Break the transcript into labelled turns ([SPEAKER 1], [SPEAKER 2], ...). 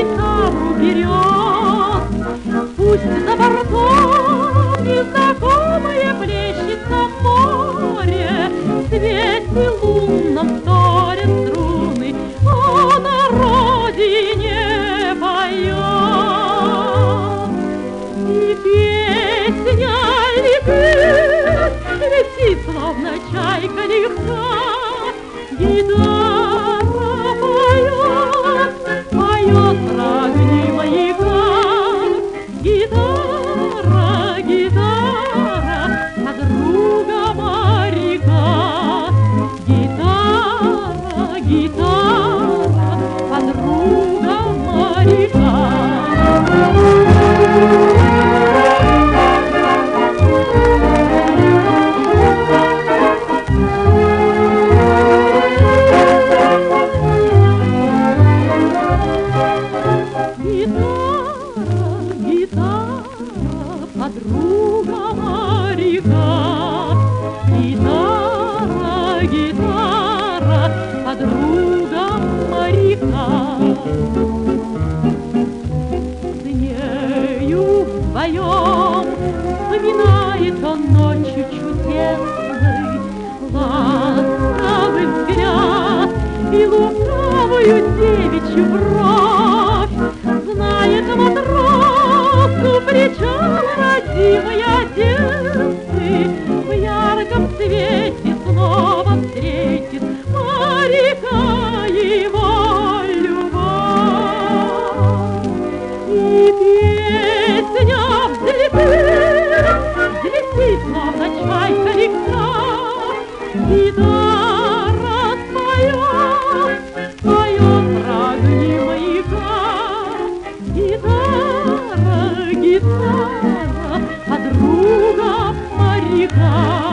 [SPEAKER 1] гитару берет. Пусть за бортом незнакомое плещется море, в свете лунном вторят струны, а на родине поет. И песня летит, летит, словно чайка легка. Гитара поет, поет про огни маяка. Гитара, гитара, подруга моряка. Гитара, гитара, подруга моряка. Подруга моряка, гитара, гитара, подруга моряка. С нею вдвоем вспоминает он ночью чудесной, ласковых взгляд и лукавую девичью бровь. Знает матрос у причала родимой Одессы, в ярком свете снова встретит моряка его любовь. И песня взлетит, взлетит, словно чайка легка. Гитара споет, споет про огни маяка. Гитара, гитара, подруга моряка.